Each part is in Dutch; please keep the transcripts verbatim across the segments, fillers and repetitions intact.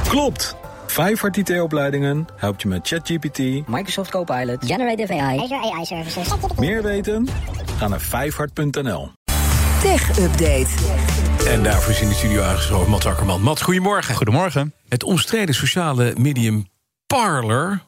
Klopt! Vijfhart I T-opleidingen helpt je met ChatGPT, Microsoft Copilot, Generative A I, Azure A I Services. Meer weten? Ga naar vijfhart punt n l. Tech Update. En daarvoor is in de studio aangeschoven Mats Akkerman. Mats, goedemorgen. Goedemorgen. Het omstreden sociale medium Parler.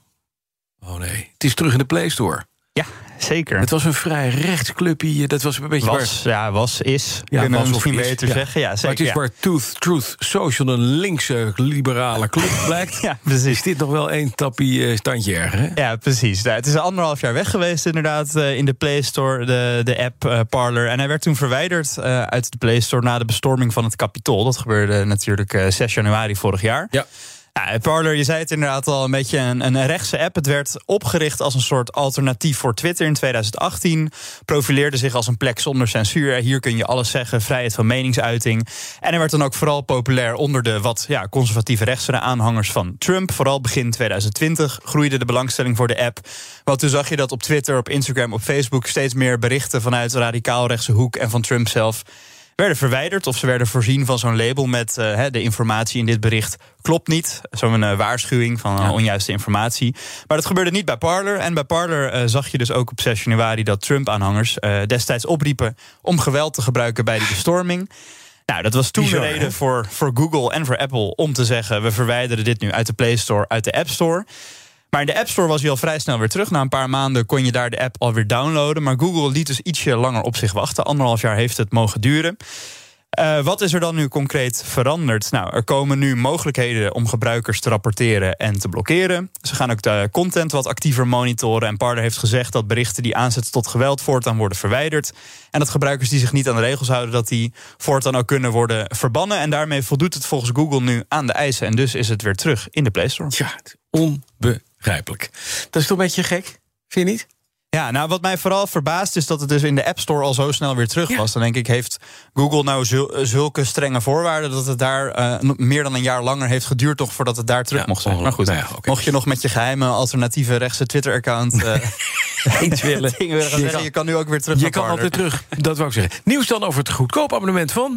Oh nee, het is terug in de Play Store. Ja, zeker. Het was een vrij rechtsclubje. Dat was een beetje was, waar... ja, was, is. Ja, kunnen was we misschien of is, beter ja. zeggen. Ja, zeker, maar het is ja. waar Truth, Truth Social een linkse liberale club blijkt. Ja, precies. Is dit nog wel één tappie uh, standje erger, hè? Ja, precies. Nou, het is anderhalf jaar weg geweest inderdaad uh, in de Play Store, de, de app uh, Parler. En hij werd toen verwijderd uh, uit de Play Store na de bestorming van het Capitool. Dat gebeurde natuurlijk uh, zes januari vorig jaar. Ja. Ja, Parler, je zei het inderdaad al, een beetje een, een rechtse app. Het werd opgericht als een soort alternatief voor Twitter in twintig achttien. Profileerde zich als een plek zonder censuur. Hier kun je alles zeggen, vrijheid van meningsuiting. En hij werd dan ook vooral populair onder de wat ja, conservatieve rechtse aanhangers van Trump. Vooral begin twintig twintig groeide de belangstelling voor de app. Want toen zag je dat op Twitter, op Instagram, op Facebook steeds meer berichten vanuit de radicaal-rechtse hoek en van Trump zelf werden verwijderd of ze werden voorzien van zo'n label met uh, de informatie in dit bericht klopt niet. Zo'n uh, waarschuwing van uh, onjuiste informatie. Maar dat gebeurde niet bij Parler. En bij Parler uh, zag je dus ook op zes januari dat Trump-aanhangers uh, destijds opriepen om geweld te gebruiken bij die bestorming. Nou, dat was toen Bizar, de reden hè? voor, voor Google en voor Apple om te zeggen we verwijderen dit nu uit de Play Store, uit de App Store. Maar in de App Store was hij al vrij snel weer terug. Na een paar maanden kon je daar de app alweer downloaden. Maar Google liet dus ietsje langer op zich wachten. Anderhalf jaar heeft het mogen duren. Uh, wat is er dan nu concreet veranderd? Nou, er komen nu mogelijkheden om gebruikers te rapporteren en te blokkeren. Ze gaan ook de content wat actiever monitoren. En Parler heeft gezegd dat berichten die aanzetten tot geweld voortaan worden verwijderd. En dat gebruikers die zich niet aan de regels houden, dat die voortaan ook kunnen worden verbannen. En daarmee voldoet het volgens Google nu aan de eisen. En dus is het weer terug in de Play Store. Ja, onbegrijpelijk. Dat is toch een beetje gek, vind je niet? Ja, nou wat mij vooral verbaast is dat het dus in de App Store al zo snel weer terug was. Ja. Dan denk ik, heeft Google nou zul, zulke strenge voorwaarden dat het daar uh, meer dan een jaar langer heeft geduurd toch voordat het daar terug ja, mocht zijn. Maar goed, nou ja, okay. Mocht je nog met je geheime alternatieve rechtse Twitter-account uh, iets willen, dingen willen gaan je zeggen, kan, je kan nu ook weer terug. Je kan altijd terug, dat wou ik zeggen. Nieuws dan over het goedkoop abonnement van...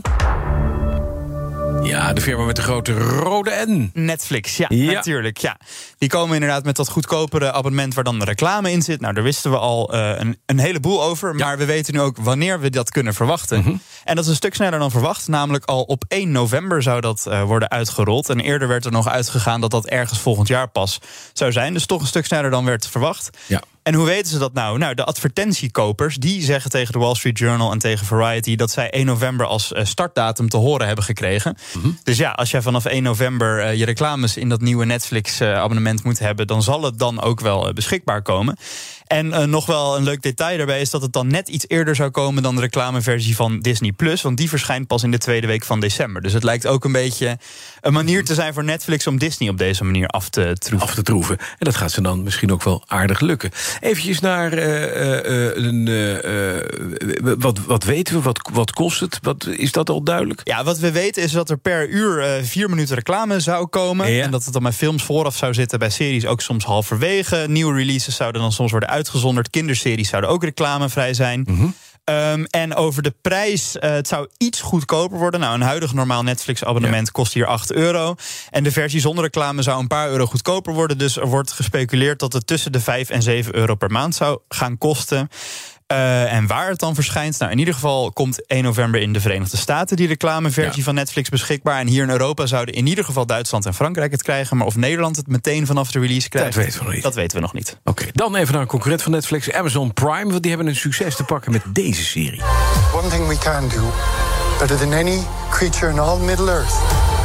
Ja, de firma met de grote rode N. Netflix, ja, ja, natuurlijk. Ja. Die komen inderdaad met dat goedkopere abonnement waar dan de reclame in zit. Nou, daar wisten we al uh, een, een heleboel over. Ja. Maar we weten nu ook wanneer we dat kunnen verwachten. Mm-hmm. En dat is een stuk sneller dan verwacht. Namelijk al op één november zou dat uh, worden uitgerold. En eerder werd er nog uitgegaan dat dat ergens volgend jaar pas zou zijn. Dus toch een stuk sneller dan werd verwacht. Ja. En hoe weten ze dat nou? Nou, de advertentiekopers die zeggen tegen de Wall Street Journal en tegen Variety dat zij één november als startdatum te horen hebben gekregen. Mm-hmm. Dus ja, als jij vanaf één november uh, je reclames in dat nieuwe Netflix-abonnement uh, moet hebben, dan zal het dan ook wel uh, beschikbaar komen. En uh, nog wel een leuk detail daarbij is dat het dan net iets eerder zou komen dan de reclameversie van Disney Plus, want die verschijnt pas in de tweede week van december. Dus het lijkt ook een beetje een manier te zijn voor Netflix om Disney op deze manier af te troeven. Af te troeven. En dat gaat ze dan misschien ook wel aardig lukken. Eventjes naar uh, uh, een, uh, wat, wat weten we, wat, wat kost het? Wat, is dat al duidelijk? Ja, wat we weten is dat er per uur uh, vier minuten reclame zou komen. Ja. En dat het dan bij films vooraf zou zitten, bij series ook soms halverwege. Nieuwe releases zouden dan soms worden uitgezonderd. Kinderseries zouden ook reclamevrij zijn. Mm-hmm. Um, en over de prijs, uh, het zou iets goedkoper worden. Nou, een huidig normaal Netflix-abonnement ja. kost hier acht euro. En de versie zonder reclame zou een paar euro goedkoper worden. Dus er wordt gespeculeerd dat het tussen de vijf en zeven euro per maand zou gaan kosten. Uh, en waar het dan verschijnt? Nou, in ieder geval komt één november in de Verenigde Staten die reclameversie ja. van Netflix beschikbaar. En hier in Europa zouden in ieder geval Duitsland en Frankrijk het krijgen. Maar of Nederland het meteen vanaf de release krijgt, dat weten we nog niet. Dat weten we nog niet. Oké, okay, dan even naar een concurrent van Netflix, Amazon Prime. Want die hebben een succes te pakken met deze serie. One thing we can do better than any creature in all Middle Earth.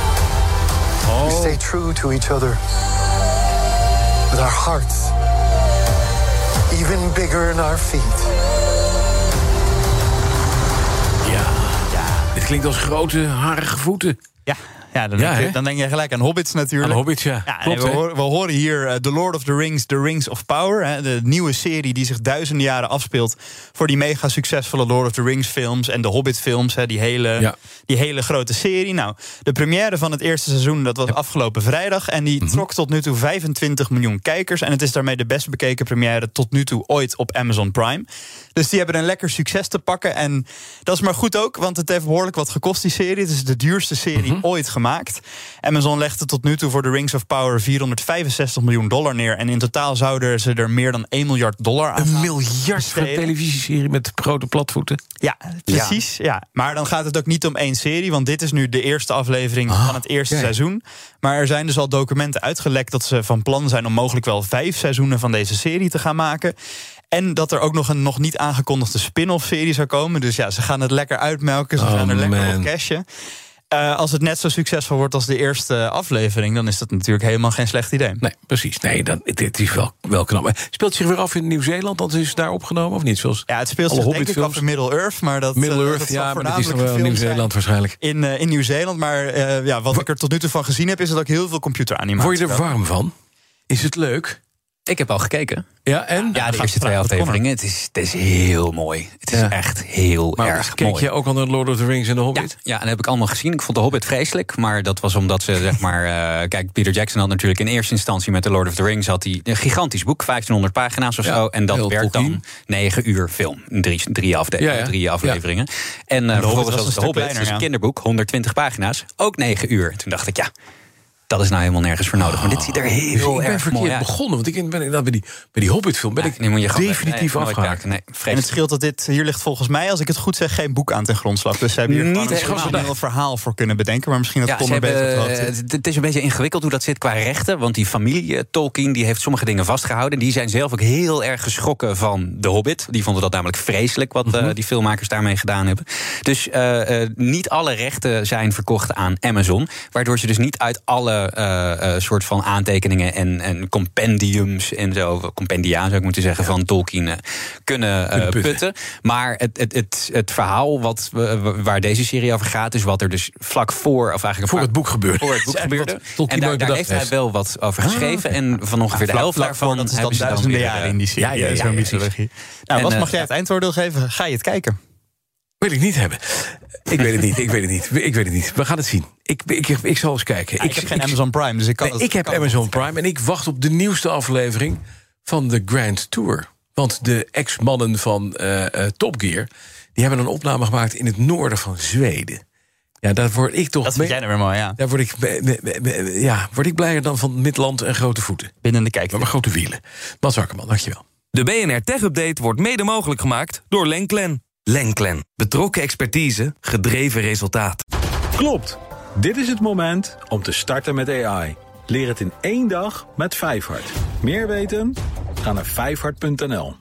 Oh. We stay true to each other with our hearts even bigger in our feet. Het klinkt als grote, harige voeten. Ja, ja, dan, ja denk je, dan denk je gelijk aan Hobbits natuurlijk. Aan Hobbits, ja. ja Klopt, we, horen, we horen hier uh, The Lord of the Rings, The Rings of Power. Hè, de nieuwe serie die zich duizenden jaren afspeelt voor die mega succesvolle Lord of the Rings films en de Hobbit films. Hè, die, hele, ja. die hele grote serie. Nou, de première van het eerste seizoen, dat was ja. afgelopen vrijdag. En die mm-hmm. trok tot nu toe vijfentwintig miljoen kijkers. En het is daarmee de best bekeken première tot nu toe ooit op Amazon Prime. Dus die hebben een lekker succes te pakken. En dat is maar goed ook, want het heeft behoorlijk wat gekost, die serie. Het is de duurste serie mm-hmm. ooit gemaakt. gemaakt. Amazon legde tot nu toe voor The Rings of Power vierhonderdvijfenzestig miljoen dollar neer. En in totaal zouden ze er meer dan één miljard dollar aan Een miljard voor een televisieserie met grote platvoeten? Ja, precies. Ja. Ja. Maar dan gaat het ook niet om één serie, want dit is nu de eerste aflevering Ah, van het eerste okay. seizoen. Maar er zijn dus al documenten uitgelekt dat ze van plan zijn om mogelijk wel vijf seizoenen van deze serie te gaan maken. En dat er ook nog een nog niet aangekondigde spin-off serie zou komen. Dus ja, ze gaan het lekker uitmelken, ze Oh, gaan er lekker man. op cashen. Uh, als het net zo succesvol wordt als de eerste aflevering, dan is dat natuurlijk helemaal geen slecht idee. Nee, precies. Nee, dan, dit is wel, wel knap. Maar speelt zich weer af in Nieuw-Zeeland? Dat is daar opgenomen of niet? Zoals ja, het speelt alle zich denk ik Hobbit-films? af in Middle-earth. Maar dat, Middle-earth, uh, dat zal ja, maar dat is nog voornamelijk wel gefilmd Nieuw-Zeeland zijn waarschijnlijk. In, uh, in Nieuw-Zeeland, maar uh, ja, wat ik er tot nu toe van gezien heb, is het ook heel veel computeranimatie. Word je er warm van? Is het leuk? Ik heb al gekeken. Ja, en? Ja, de eerste twee afleveringen. Het is, het is heel mooi. Het is Ja. echt heel Maar erg keek mooi. je ook al naar Lord of the Rings en The Ja, Hobbit? ja, en dat heb ik allemaal gezien. Ik vond de Hobbit vreselijk, maar dat was omdat ze, zeg maar... Uh, kijk, Peter Jackson had natuurlijk in eerste instantie met The Lord of the Rings... had hij een gigantisch boek, vijftienhonderd pagina's of Ja, zo. En dat heel werd dan Tolkien. negen uur film. Drie, drie, afde- Ja, ja. drie afleveringen. En uh, Hobbit vervolgens was was een de stuk Hobbit, kleiner, dus een ja. kinderboek, honderdtwintig pagina's. Ook negen uur. Toen dacht ik, ja... Dat is nou helemaal nergens voor nodig. Maar dit ziet er Dus heel ik ben erg verkeerd mooi uit. begonnen, want ik ben inderdaad bij die, bij die Hobbit-film ben Ja, ik die moet je gewoon- definitief nee, nooit afgehaakt. kijken. Nee, En het vreselijk. scheelt dat dit, hier ligt volgens mij, als ik het goed zeg, geen boek aan ten grondslag. Dus ze hebben hier Niet gewoon een helemaal. origineel verhaal voor kunnen bedenken. Maar misschien dat Ja, Tom ze er beter op de hebben, hoogte is. het, het is een beetje ingewikkeld hoe dat zit qua rechten. Want die familie uh, Tolkien die heeft sommige dingen vastgehouden. Die zijn zelf ook heel erg geschrokken van The Hobbit. Die vonden dat namelijk vreselijk wat uh, die filmmakers daarmee gedaan hebben. Dus uh, uh, niet alle rechten zijn verkocht aan Amazon. Waardoor ze dus niet uit alle uh, uh, soort van aantekeningen en, en compendiums en zo, compendia zou ik moeten zeggen, ja. van Tolkien uh, kunnen, uh, Kunnen putten. putten. Maar het, het, het, het verhaal wat, uh, waar deze serie over gaat, is wat er dus vlak voor, of eigenlijk Voor het boek gebeurde. voor het boek Dat is gebeurde. wat Tolkien En daar, nooit daar bedacht heeft hij heeft. wel wat over geschreven. En van ongeveer de helft daarvan dat is dan hebben ze dan duizenden weer, jaren uh, in die serie. ja, ja, ja, zo'n ja, mythologie. Nou, En, wat uh, mag jij het eindoordeel geven? Ga je het kijken? Wil ik niet hebben. Ik weet het niet, ik weet het niet. Ik weet het niet. We gaan het zien. Ik, ik, ik, ik zal eens kijken. Ja, ik, heb geen Amazon Prime, dus ik kan Nee, het, ik heb kan het Amazon niet kijken. Prime en ik wacht op de nieuwste aflevering van de Grand Tour. Want de ex-mannen van uh, uh, Top Gear, die hebben een opname gemaakt in het noorden van Zweden. Ja, daar word ik toch Dat vind mee- jij nou weer mooi, ja. Daar word ik, me- me- me- me- ja, word ik blijer dan van Midland en grote voeten. Binnen de kijk. Maar grote wielen. Mats Akkerman, dankjewel. De B N R Tech Update wordt mede mogelijk gemaakt door Lenklen. Lenklen. Betrokken expertise, gedreven resultaat. Klopt. Dit is het moment om te starten met A I. Leer het in één dag met Vijfhart. Meer weten? Ga naar vijfhart punt n l.